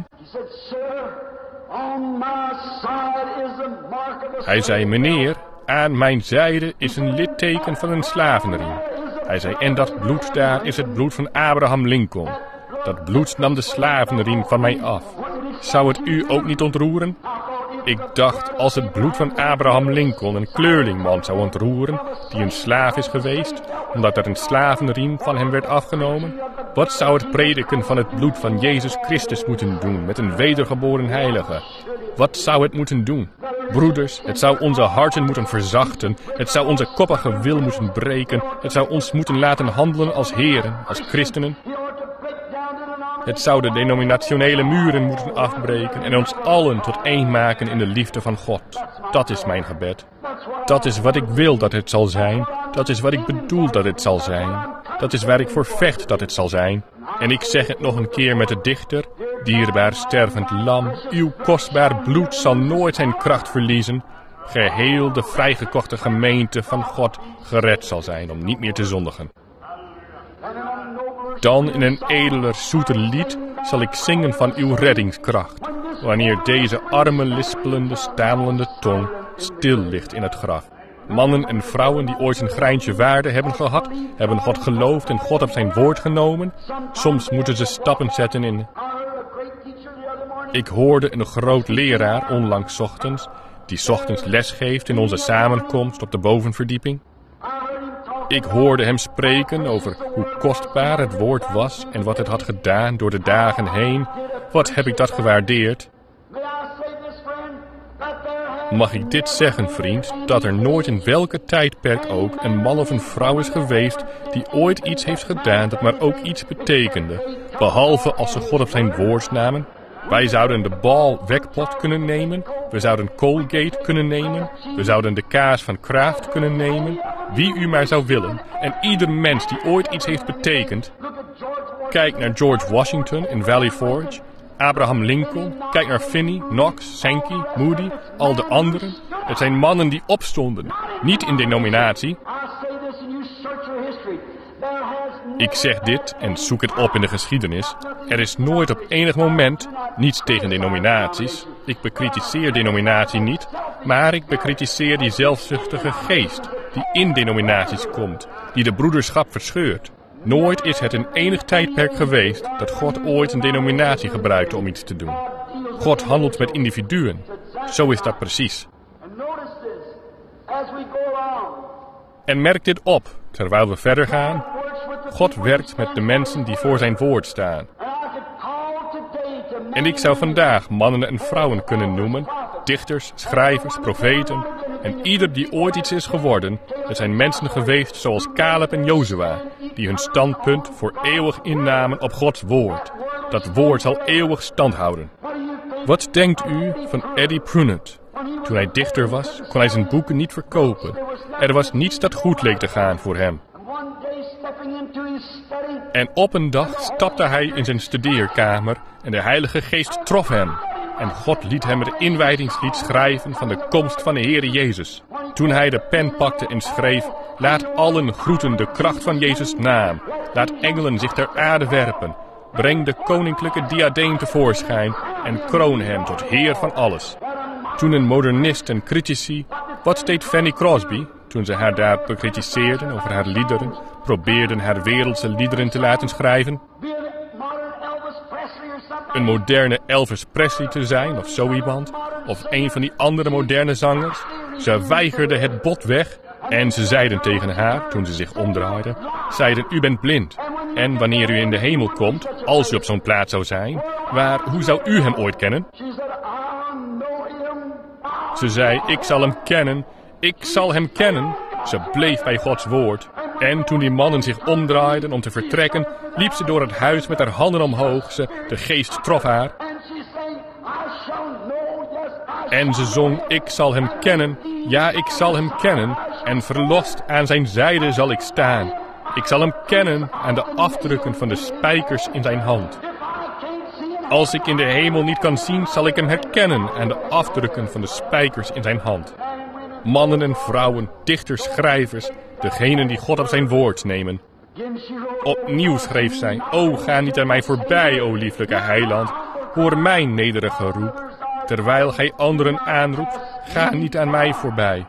Hij zei, meneer, aan mijn zijde is een litteken van een slavenriem. Hij zei, en dat bloed daar is het bloed van Abraham Lincoln. Dat bloed nam de slavenriem van mij af. Zou het u ook niet ontroeren? Ik dacht, als het bloed van Abraham Lincoln een kleurlingman zou ontroeren, die een slaaf is geweest, omdat er een slavenriem van hem werd afgenomen, wat zou het prediken van het bloed van Jezus Christus moeten doen met een wedergeboren heilige? Wat zou het moeten doen? Broeders, het zou onze harten moeten verzachten, het zou onze koppige wil moeten breken, het zou ons moeten laten handelen als heren, als christenen. Het zou de denominationele muren moeten afbreken en ons allen tot één maken in de liefde van God. Dat is mijn gebed. Dat is wat ik wil dat het zal zijn. Dat is wat ik bedoel dat het zal zijn. Dat is waar ik voor vecht dat het zal zijn. En ik zeg het nog een keer met de dichter. Dierbaar stervend lam, uw kostbaar bloed zal nooit zijn kracht verliezen. Geheel de vrijgekochte gemeente van God gered zal zijn om niet meer te zondigen. Dan in een edeler, zoeter lied zal ik zingen van uw reddingskracht, wanneer deze arme, lispelende, stamelende tong stil ligt in het graf. Mannen en vrouwen die ooit een greintje waarde hebben gehad, hebben God geloofd en God op zijn woord genomen. Soms moeten ze stappen zetten in. Ik hoorde een groot leraar onlangs ochtends, die ochtends les geeft in onze samenkomst op de bovenverdieping. Ik hoorde hem spreken over hoe kostbaar het woord was en wat het had gedaan door de dagen heen. Wat heb ik dat gewaardeerd? Mag ik dit zeggen, vriend, dat er nooit in welke tijdperk ook een man of een vrouw is geweest die ooit iets heeft gedaan dat maar ook iets betekende, behalve als ze God op zijn woord namen? Wij zouden de Ball wekpot kunnen nemen, we zouden Colgate kunnen nemen, we zouden de kaas van Kraft kunnen nemen, wie u maar zou willen. En ieder mens die ooit iets heeft betekend. Kijk naar George Washington in Valley Forge, Abraham Lincoln, kijk naar Finney, Knox, Sankey, Moody, al de anderen. Het zijn mannen die opstonden, niet in denominatie. Ik zeg dit en zoek het op in de geschiedenis. Er is nooit op enig moment niets tegen denominaties. Ik bekritiseer denominatie niet, maar ik bekritiseer die zelfzuchtige geest die in denominaties komt, die de broederschap verscheurt. Nooit is het in enig tijdperk geweest dat God ooit een denominatie gebruikte om iets te doen. God handelt met individuen. Zo is dat precies. En merk dit op, terwijl we verder gaan. God werkt met de mensen die voor zijn woord staan. En ik zou vandaag mannen en vrouwen kunnen noemen, dichters, schrijvers, profeten, en ieder die ooit iets is geworden, er zijn mensen geweest zoals Caleb en Jozua, die hun standpunt voor eeuwig innamen op Gods woord. Dat woord zal eeuwig stand houden. Wat denkt u van Eddie Pruitt? Toen hij dichter was, kon hij zijn boeken niet verkopen. Er was niets dat goed leek te gaan voor hem. En op een dag stapte hij in zijn studeerkamer en de Heilige Geest trof hem. En God liet hem het inwijdingslied schrijven van de komst van de Heere Jezus. Toen hij de pen pakte en schreef, laat allen groeten de kracht van Jezus' naam. Laat engelen zich ter aarde werpen. Breng de koninklijke diadeem tevoorschijn en kroon hem tot Heer van alles. Toen een modernist en critici, wat deed Fanny Crosby, toen ze haar daar bekritiseerden over haar liederen, probeerden haar wereldse liederen te laten schrijven? Een moderne Elvis Presley te zijn of zo iemand, of een van die andere moderne zangers. Ze weigerde het bod weg en ze zeiden tegen haar, toen ze zich omdraaide, zeiden, u bent blind. En wanneer u in de hemel komt, als u op zo'n plaats zou zijn, hoe zou u hem ooit kennen? Ze zei, ik zal hem kennen, ik zal hem kennen. Ze bleef bij Gods woord. En toen die mannen zich omdraaiden om te vertrekken, liep ze door het huis met haar handen omhoog. De geest trof haar. En ze zong, ik zal hem kennen, ja, ik zal hem kennen. En verlost aan zijn zijde zal ik staan. Ik zal hem kennen aan de afdrukken van de spijkers in zijn hand. Als ik in de hemel niet kan zien, zal ik hem herkennen aan de afdrukken van de spijkers in zijn hand. Mannen en vrouwen, dichters, schrijvers, degenen die God op zijn woord nemen. Opnieuw schreef zij, o ga niet aan mij voorbij, o lieflijke heiland, hoor mijn nederige roep. Terwijl gij anderen aanroept, ga niet aan mij voorbij.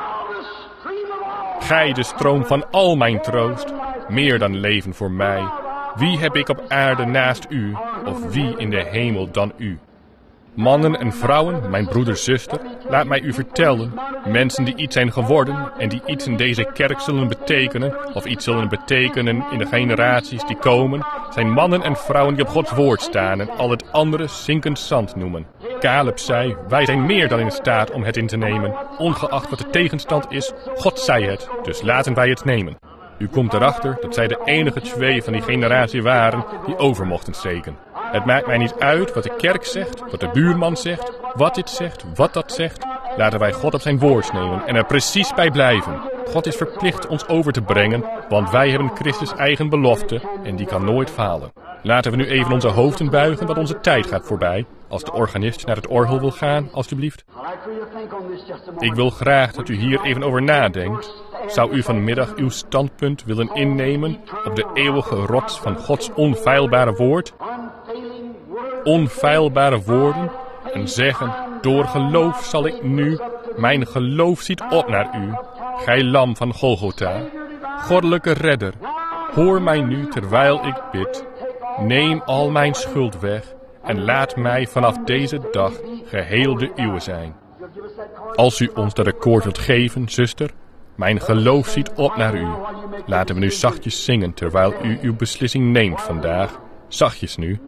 Gij de stroom van al mijn troost, meer dan leven voor mij. Wie heb ik op aarde naast u, of wie in de hemel dan u? Mannen en vrouwen, mijn broeder, zuster, laat mij u vertellen, mensen die iets zijn geworden en die iets in deze kerk zullen betekenen, of iets zullen betekenen in de generaties die komen, zijn mannen en vrouwen die op Gods woord staan en al het andere zinkend zand noemen. Caleb zei, wij zijn meer dan in staat om het in te nemen, ongeacht wat de tegenstand is, God zei het, dus laten wij het nemen. U komt erachter dat zij de enige twee van die generatie waren die over mochten steken. Het maakt mij niet uit wat de kerk zegt, wat de buurman zegt, wat dit zegt, wat dat zegt. Laten wij God op zijn woord nemen en er precies bij blijven. God is verplicht ons over te brengen, want wij hebben Christus eigen belofte en die kan nooit falen. Laten we nu even onze hoofden buigen, want onze tijd gaat voorbij. Als de organist naar het orgel wil gaan, alstublieft. Ik wil graag dat u hier even over nadenkt. Zou u vanmiddag uw standpunt willen innemen op de eeuwige rots van Gods onfeilbare woord? Onfeilbare woorden en zeggen, door geloof zal ik nu, mijn geloof ziet op naar u, gij lam van Golgotha, goddelijke redder, hoor mij nu terwijl ik bid, neem al mijn schuld weg en laat mij vanaf deze dag geheel de uwe zijn. Als u ons dat akkoord wilt geven, zuster, mijn geloof ziet op naar u. Laten we nu zachtjes zingen terwijl u uw beslissing neemt vandaag. Zachtjes nu.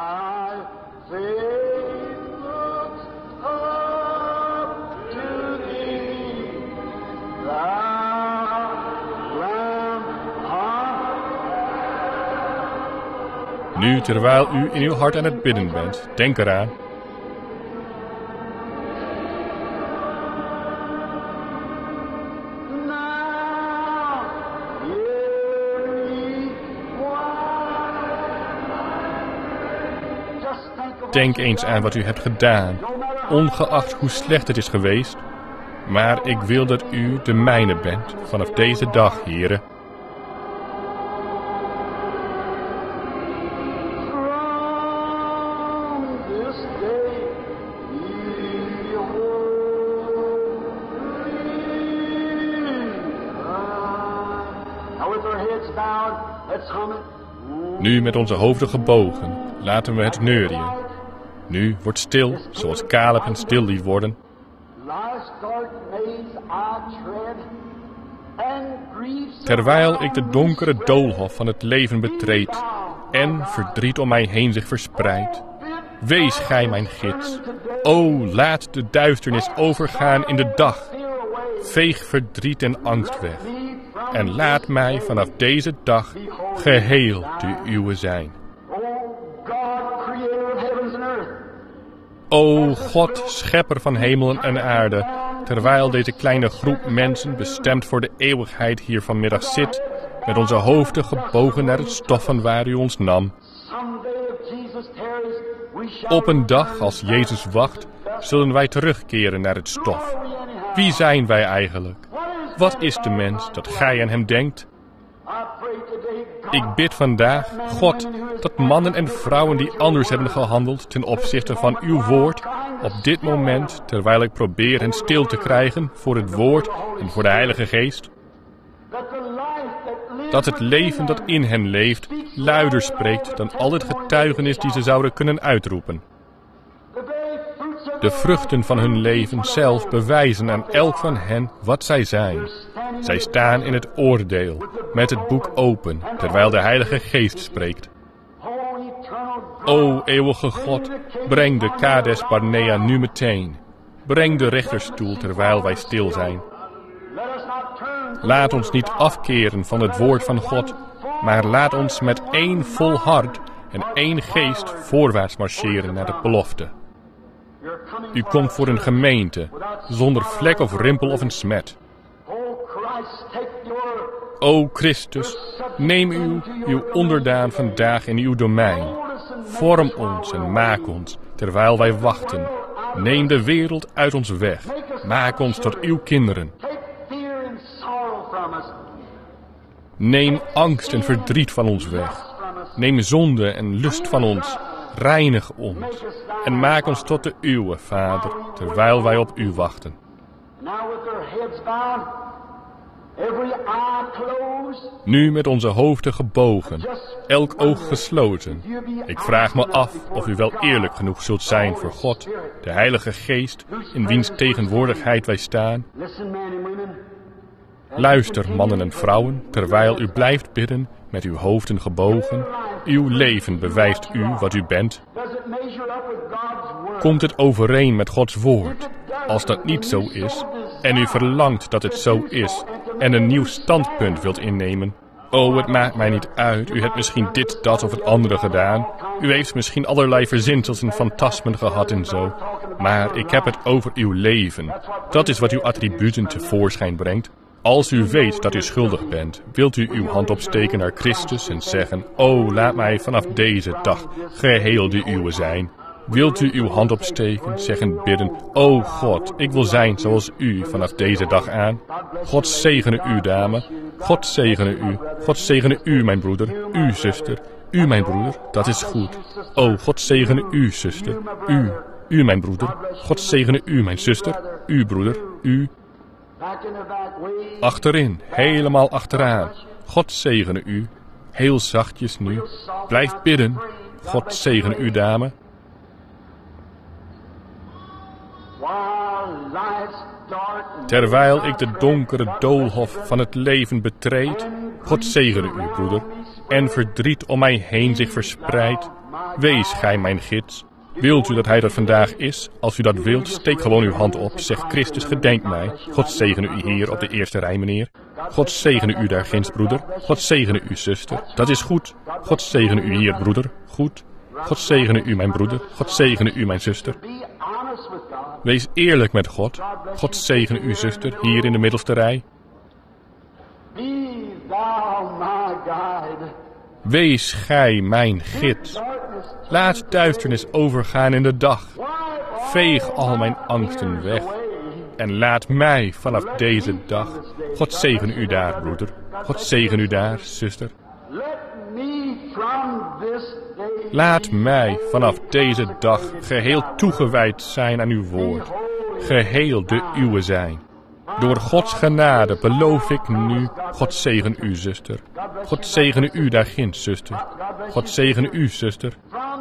Nu, terwijl u in uw hart aan het bidden bent, denk eraan. Denk eens aan wat u hebt gedaan, ongeacht hoe slecht het is geweest. Maar ik wil dat u de mijne bent vanaf deze dag, Heere. Nu met onze hoofden gebogen, laten we het neurien. Nu, word stil, zoals Caleb en stil liet worden. Terwijl ik de donkere doolhof van het leven betreed en verdriet om mij heen zich verspreidt, Wees gij mijn gids. O, laat de duisternis overgaan in de dag. Veeg verdriet en angst weg. En laat mij vanaf deze dag geheel de uwe zijn. O God, schepper van hemel en aarde, terwijl deze kleine groep mensen bestemd voor de eeuwigheid hier vanmiddag zit, met onze hoofden gebogen naar het stof van waar u ons nam. Op een dag, als Jezus wacht, zullen wij terugkeren naar het stof. Wie zijn wij eigenlijk? Wat is de mens dat gij aan hem denkt? Ik bid vandaag, God, dat mannen en vrouwen die anders hebben gehandeld ten opzichte van uw woord, op dit moment, terwijl ik probeer hen stil te krijgen voor het woord en voor de Heilige Geest, dat het leven dat in hen leeft luider spreekt dan al het getuigenis die ze zouden kunnen uitroepen. De vruchten van hun leven zelf bewijzen aan elk van hen wat zij zijn. Zij staan in het oordeel, met het boek open, terwijl de Heilige Geest spreekt. O eeuwige God, breng de Kades Barnea nu meteen. Breng de rechterstoel terwijl wij stil zijn. Laat ons niet afkeren van het woord van God, maar laat ons met één vol hart en één geest voorwaarts marcheren naar de belofte. U komt voor een gemeente, zonder vlek of rimpel of een smet. O Christus, neem uw onderdaan vandaag in uw domein. Vorm ons en maak ons, terwijl wij wachten. Neem de wereld uit ons weg. Maak ons tot uw kinderen. Neem angst en verdriet van ons weg. Neem zonde en lust van ons. Reinig ons. En maak ons tot de uwe, Vader, terwijl wij op u wachten. Nu met onze hoofden gebogen, elk oog gesloten. Ik vraag me af of u wel eerlijk genoeg zult zijn voor God, de Heilige Geest, in wiens tegenwoordigheid wij staan. Luister, mannen en vrouwen, terwijl u blijft bidden, met uw hoofden gebogen. Uw leven bewijst u wat u bent. Komt het overeen met Gods woord? Als dat niet zo is, en u verlangt dat het zo is, en een nieuw standpunt wilt innemen. O, het maakt mij niet uit. U hebt misschien dit, dat of het andere gedaan. U heeft misschien allerlei verzinsels en fantasmen gehad en zo. Maar ik heb het over uw leven. Dat is wat uw attributen tevoorschijn brengt. Als u weet dat u schuldig bent, wilt u uw hand opsteken naar Christus en zeggen, o, laat mij vanaf deze dag geheel de uwe zijn. Wilt u uw hand opsteken, zeggen, bidden, o God, ik wil zijn zoals u vanaf deze dag aan. God zegene u, dame. God zegene u. God zegene u, mijn broeder. U, zuster. U, mijn broeder. Dat is goed. O, God zegene u, zuster. U, mijn broeder. God zegene u, mijn zuster. U, broeder. U. Achterin, helemaal achteraan. God zegene u. Heel zachtjes nu. Blijf bidden. God zegene u, dame. Terwijl ik de donkere doolhof van het leven betreed, God zegene u, broeder, en verdriet om mij heen zich verspreidt, wees gij mijn gids. Wilt u dat hij dat vandaag is? Als u dat wilt, steek gewoon uw hand op, zeg Christus, gedenk mij. God zegene u hier op de eerste rij, meneer. God zegene u daar ginds, broeder. God zegene u, zuster. Dat is goed. God zegene u hier, broeder. Goed. God zegene u, mijn broeder. God zegene u, mijn zuster. Wees eerlijk met God. God zegene u, zuster, hier in de middelste rij. Wees gij mijn gids. Laat duisternis overgaan in de dag. Veeg al mijn angsten weg. En laat mij vanaf deze dag. God zegene u daar, broeder. God zegene u daar, zuster. Laat mij vanaf deze dag geheel toegewijd zijn aan uw woord. Geheel de uwe zijn. Door Gods genade beloof ik nu, God zegene u, zuster. God zegene u daar ginds, zuster. God zegene u, zuster.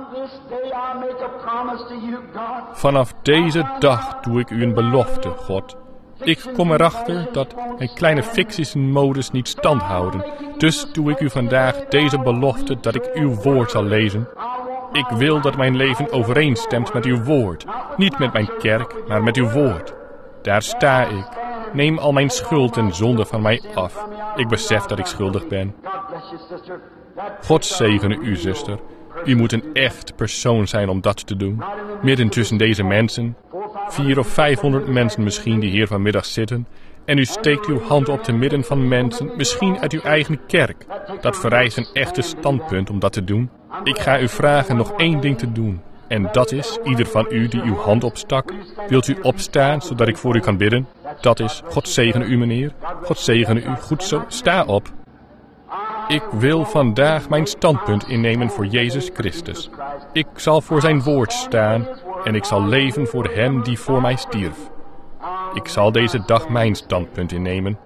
Vanaf deze dag doe ik u een belofte, God. Ik kom erachter dat mijn kleine ficties en modes niet stand houden. Dus doe ik u vandaag deze belofte dat ik uw woord zal lezen. Ik wil dat mijn leven overeenstemt met uw woord. Niet met mijn kerk, maar met uw woord. Daar sta ik. Neem al mijn schuld en zonde van mij af. Ik besef dat ik schuldig ben. God zegene u, zuster. U moet een echt persoon zijn om dat te doen. Midden tussen deze mensen, 400 of 500 mensen misschien die hier vanmiddag zitten, en u steekt uw hand op te midden van mensen, misschien uit uw eigen kerk. Dat vereist een echte standpunt om dat te doen. Ik ga u vragen nog één ding te doen. En dat is, ieder van u die uw hand opstak, wilt u opstaan zodat ik voor u kan bidden? Dat is, God zegene u meneer. God zegene u. Goed zo, sta op. Ik wil vandaag mijn standpunt innemen voor Jezus Christus. Ik zal voor zijn woord staan en ik zal leven voor hem die voor mij stierf. Ik zal deze dag mijn standpunt innemen.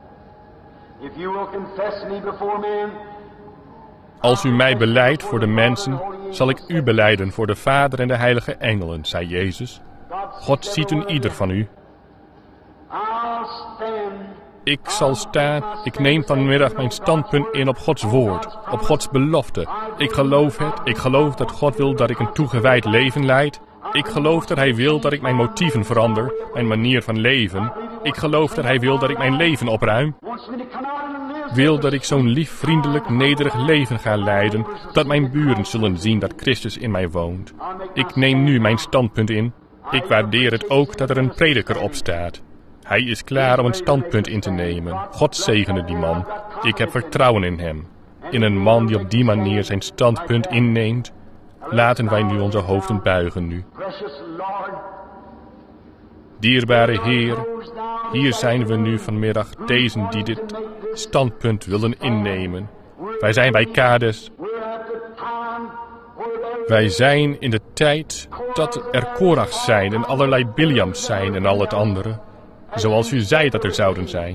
Als u mij belijdt voor de mensen, zal ik u belijden voor de Vader en de heilige engelen, zei Jezus. God ziet in ieder van u. Ik zal staan, ik neem vanmiddag mijn standpunt in op Gods woord, op Gods belofte. Ik geloof het, ik geloof dat God wil dat ik een toegewijd leven leid. Ik geloof dat Hij wil dat ik mijn motieven verander, mijn manier van leven. Ik geloof dat Hij wil dat ik mijn leven opruim. Wil dat ik zo'n lief, vriendelijk, nederig leven ga leiden, dat mijn buren zullen zien dat Christus in mij woont. Ik neem nu mijn standpunt in. Ik waardeer het ook dat er een prediker opstaat. Hij is klaar om een standpunt in te nemen. God zegene die man. Ik heb vertrouwen in hem. In een man die op die manier zijn standpunt inneemt. Laten wij nu onze hoofden buigen nu. Dierbare Heer, hier zijn we nu vanmiddag, deze die dit standpunt willen innemen. Wij zijn bij Kades. Wij zijn in de tijd dat er Korachs zijn en allerlei Biljams zijn en al het andere. Zoals u zei dat er zouden zijn.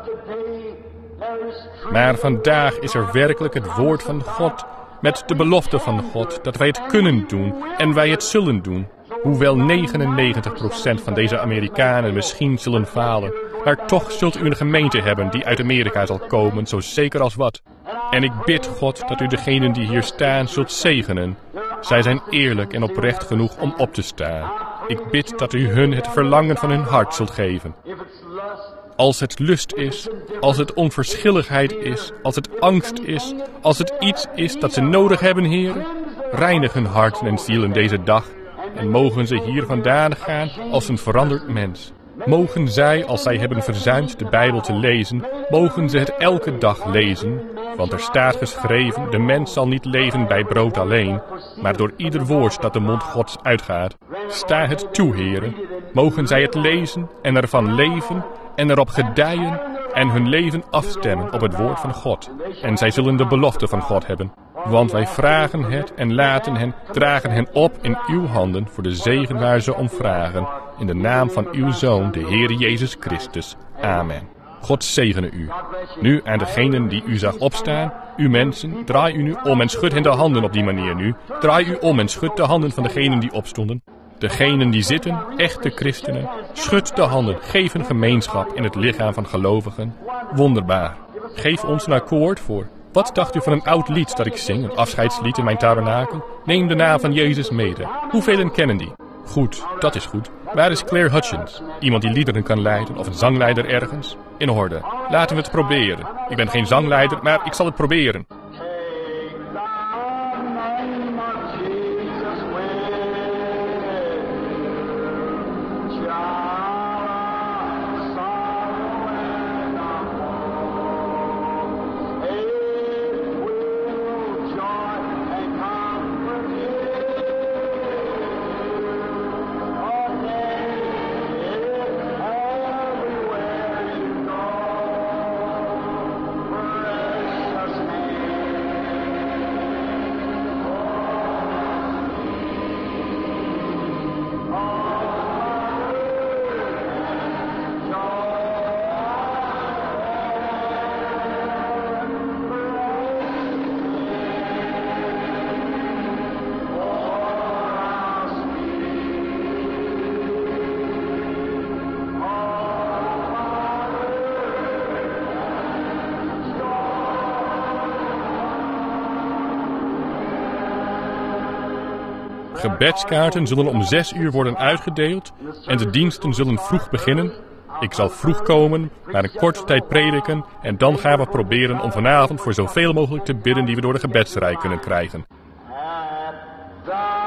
Maar vandaag is er werkelijk het woord van God, met de belofte van God, dat wij het kunnen doen en wij het zullen doen. Hoewel 99% van deze Amerikanen misschien zullen falen, maar toch zult u een gemeente hebben die uit Amerika zal komen, zo zeker als wat. En ik bid God dat u degenen die hier staan zult zegenen. Zij zijn eerlijk en oprecht genoeg om op te staan. Ik bid dat u hun het verlangen van hun hart zult geven. Als het lust is, als het onverschilligheid is, als het angst is, als het iets is dat ze nodig hebben, Heer, reinig hun harten en zielen deze dag en mogen ze hier vandaan gaan als een veranderd mens. Mogen zij, als zij hebben verzuimd de Bijbel te lezen, mogen ze het elke dag lezen, want er staat geschreven, de mens zal niet leven bij brood alleen, maar door ieder woord dat de mond Gods uitgaat. Sta het toe, Heere. Mogen zij het lezen en ervan leven en erop gedijen en hun leven afstemmen op het woord van God. En zij zullen de belofte van God hebben. Want wij vragen het en laten hen, dragen hen op in uw handen voor de zegen waar ze om vragen. In de naam van uw Zoon, de Heer Jezus Christus. Amen. God zegene u. Nu aan degenen die u zag opstaan, u mensen, draai u nu om en schud hen de handen op die manier nu. Draai u om en schud de handen van degenen die opstonden. Degenen die zitten, echte christenen, schud de handen, geef een gemeenschap in het lichaam van gelovigen. Wonderbaar. Geef ons een akkoord voor. Wat dacht u van een oud lied dat ik zing, een afscheidslied in mijn tabernakel? Neem de naam van Jezus mede. Hoeveel kennen die? Goed, dat is goed. Waar is Claire Hutchins? Iemand die liederen kan leiden of een zangleider ergens? In orde. Laten we het proberen. Ik ben geen zangleider, maar ik zal het proberen. Gebedskaarten zullen om 6 uur worden uitgedeeld en de diensten zullen vroeg beginnen. Ik zal vroeg komen, maar een korte tijd prediken en dan gaan we proberen om vanavond voor zoveel mogelijk te bidden die we door de gebedsrij kunnen krijgen.